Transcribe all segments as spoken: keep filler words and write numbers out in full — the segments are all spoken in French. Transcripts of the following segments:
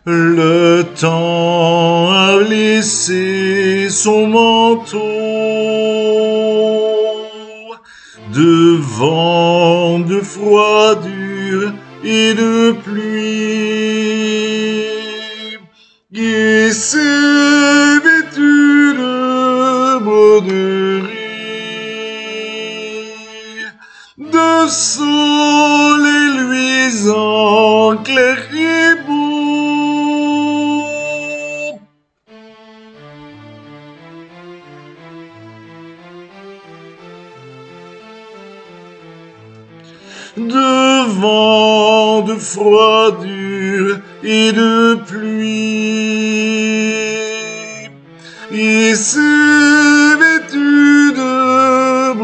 Le temps a laissé son manteau de vent, de froidure et de pluie. Il s'est vêtu de broderie, de soleil luisant, clair et beau. De vent, de froidure et de pluie. Il s'est vêtu de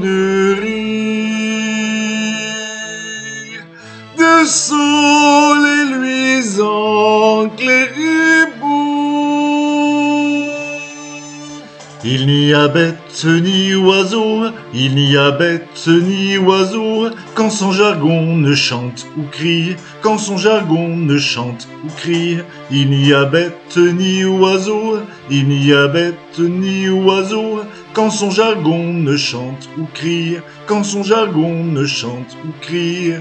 broderie, de soleil luisant, clair et beau. Il n'y a bête ni oiseau, il n'y a bête ni oiseau, quand son jargon ne chante ou crie, quand son jargon ne chante ou crie. Il n'y a bête ni oiseau, il n'y a bête ni oiseau, quand son jargon ne chante ou crie, quand son jargon ne chante ou crie.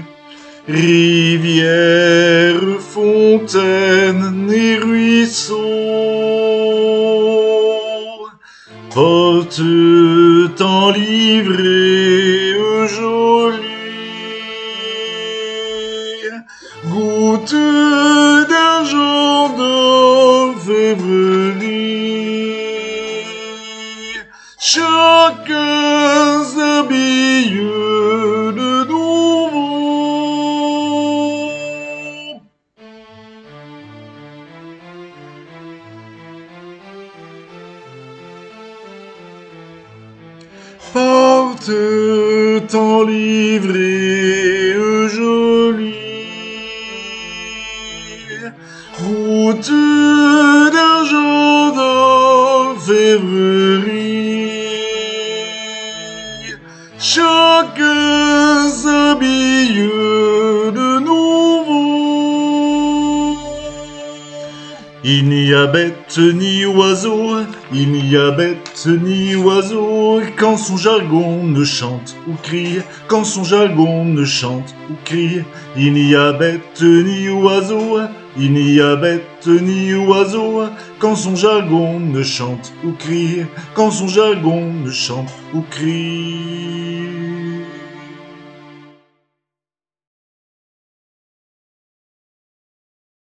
Rivière, fontaine et ruisseau, porte en livrée jolie, goutte d'argent d'orfèvrerie, chacun s'habille de nouveau. Porte en livrée jolie, goutte d'argent d'orfèvrerie, chacun s'habille de nouveau. Il n'y a bête ni oiseau, il n'y a bête ni oiseau, quand son jargon ne chante ou crie, quand son jargon ne chante ou crie. Il n'y a bête ni oiseau, il n'y a bête ni oiseau, quand son jargon ne chante ou crie, quand son jargon ne chante ou crie.